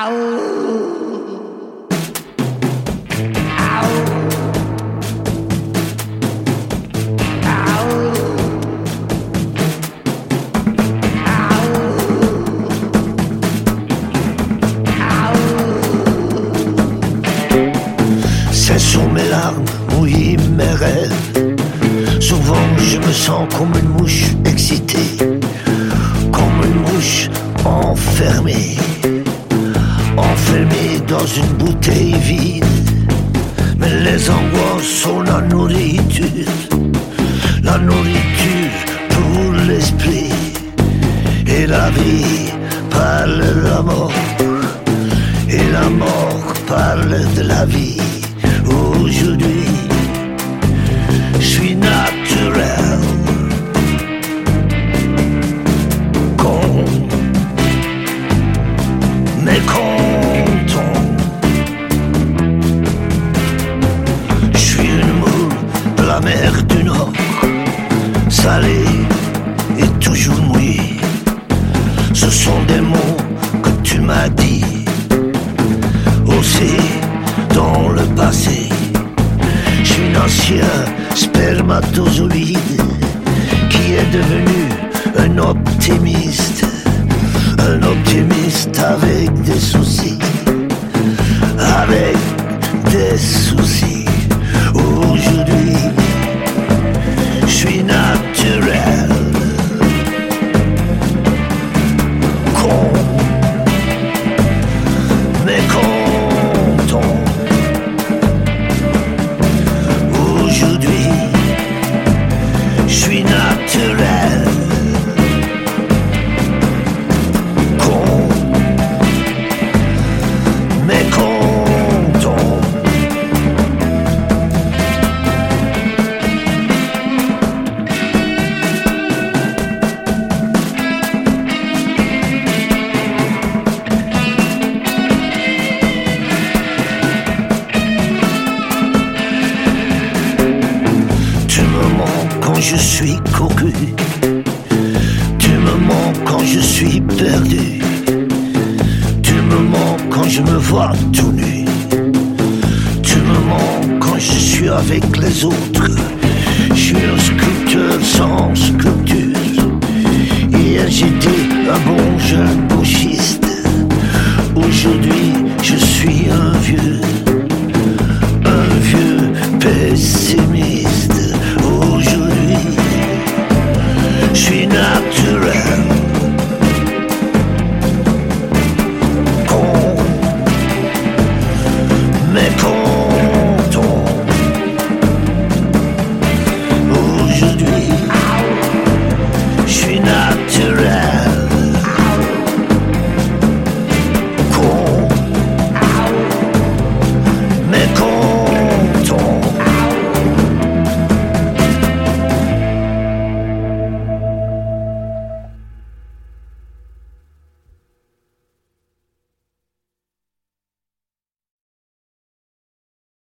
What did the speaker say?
Ce sont mes larmes, oui, mes rêves. Souvent je me sens comme une mouche excitée, comme une mouche enfermée, enfermée dans une bouteille vide. Mais les angoisses sont la nourriture pour l'esprit. Et la vie parle de la mort, et la mort parle de la vie. Aujourd'hui, je suis naturel, con, mais content. Je suis une moule de la mer du Nord, salée et toujours mouillée. Ce sont des mots que tu m'as dit aussi dans le passé. Je suis un ancien spermatozoïde qui est devenu un optimiste avec des soucis, avec des soucis. Aujourd'hui, je suis naturel, con, mais content. Aujourd'hui, je suis naturel, con, mais content. Tu me mens quand je suis cocu, tu me mens quand je suis perdu, tu me mens quand je me vois tout nu, tu me mens quand je suis avec les autres. Je suis un sculpteur sans sculpture. Hier j'étais un bon jeune gauchiste, aujourd'hui je suis un vieux pessimiste. Aujourd'hui, je suis naturel.